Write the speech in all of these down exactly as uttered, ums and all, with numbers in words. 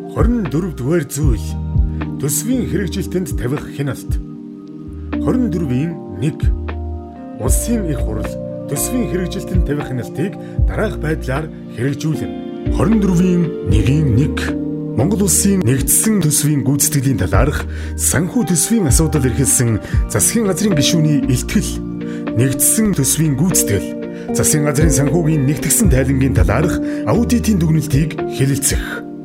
хорин дөрөв дугаар зүйл төсвийн хэрэгжилтэнд тавих хяналт. хорин дөрвийн нэг улсын их хурал төсвийн хэрэгжилтэнд тавих хяналтыг дараах байдлаар хэрэгжүүлнэ. хорин дөрвийн нэгin нэг Монгол улсын нэгдсэн төсвийн гүйцэтгэлийн талаарх санхүү төсвийн асуудал эрхэлсэн засгийн газрын гишүүний илтгэл, нэгдсэн төсвийн гүйцэтгэл, засгийн газрын санхүүгийн нэгтгэсэн тайлангийн талаарх аудитын дүгнэлтийг хэлэлцэх.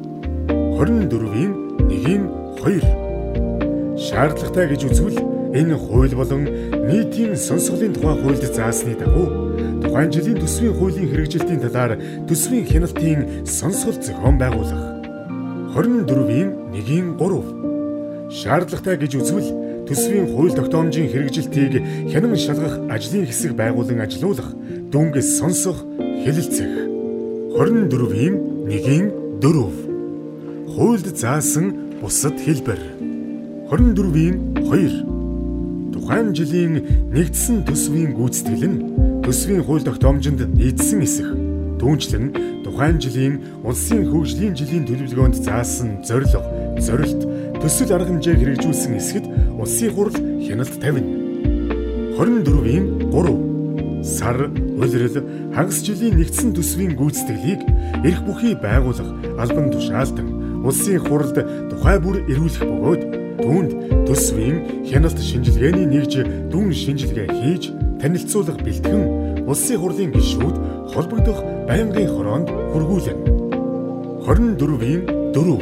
хорин дөрвийн нэгin хоёр шаардлагатай гэж үзвэл энэ хууль болон нийтийн сонсголын тухай хуульд заасны дагуу тухайн жилийн төсвийн хуулийн хэрэгжилтийн талаар төсвийн хяналтын сонсгол зохион байгуулах. хорин дөрвийн нэгin гурав шаардлагатай гэж үзвэл төсвийн хууль тогтоомжийн хэрэгжилтийг хянан шалгах ажлын хэсэг байгуулан ажилуулах, дүнгээс сонсох, хэлэлцэх. хорин дөрвийн нэгin дөрөв хуульд заасан бусад хэлбэр. хорин дөрвийн хоёр тухайн жилийн нэгдсэн төсвийн гүйцэтгэл нь төсвийн хууль тогтоомжинд нийцсэн эсэх. Түүнчлэн тухайн жилийн улсын хөгжлийн жилийн төлөвлөгөөнд заасан зорилго, зорилт, төсөл арга хэмжээг хэрэгжүүлсэн эсэхэд улсын хурал хяналт тавина. хорин дөрвийн гурав сар, улирал, хагас жилийн нэгдсэн төсвийн гүйцэтгэлийг эрх бүхий байгуулах, албан тушаалтан улсын хуралд тухай бүр эрүүлэх бөгөөд түүнд төсвийн хяналт шинжилгээний нэгж дүн шинжилгээ хийж танилцуулах бэлтгэн улсын хурлын гишүүд холбогдох байнгын хороонд хүргүүлнэ. хорин дөрвийн дөрөв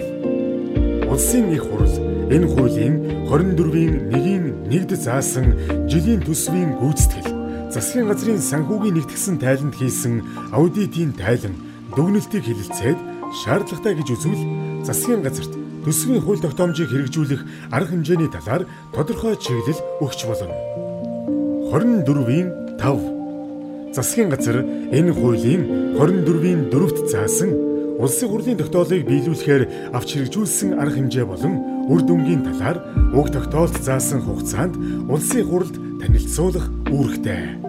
улсын их хурал энэ хуулийн хорин дөрвийн нэгin нэгд заасан жилийн төсвийн гүйцэтгэл, засгийн газрын санхүүгийн нэгтгэсэн тайланд хийсэн аудитын тайлан дүгнэлтийг хэлэлцээд шаардлагатай гэж үзвэл засгийн газарт төсвийн хууль тогтоомжийг хэрэгжүүлэх арга хэмжээний талаар тодорхой чиглэл өгч болно. хорин дөрвийн тав засгийн газар энэ хуулийн хорин дөрвийн дөрөвт заасан улсын хурлын тогтоолыг биелүүлэхээр авч хэрэгжүүлсэн арга хэмжээ болон үр дүнгийн талаар уг тогтоолд заасан хугацаанд улсын хурлд танилцуулах үүрэгтэй.